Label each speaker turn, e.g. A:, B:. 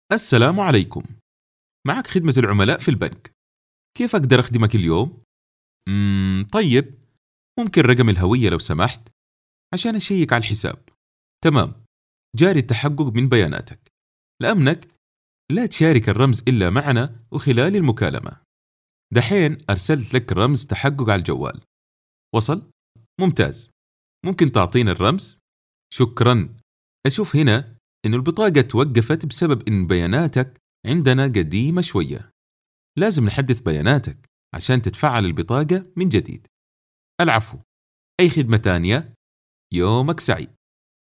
A: السلام عليكم. معك خدمة العملاء في البنك. كيف أقدر أخدمك اليوم؟ طيب، ممكن رقم الهوية لو سمحت عشان أشيك على الحساب. تمام، جاري التحقق من بياناتك. لأمنك لا تشارك الرمز إلا معنا وخلال المكالمة. دحين أرسلت لك رمز تحقق على الجوال. وصل؟ ممتاز. ممكن تعطينا الرمز؟ شكرا. أشوف هنا إن البطاقة توقفت بسبب إن بياناتك عندنا قديمة شوية. لازم نحدث بياناتك عشان تتفعل البطاقة من جديد. العفو، أي خدمة تانية؟ يومك سعيد.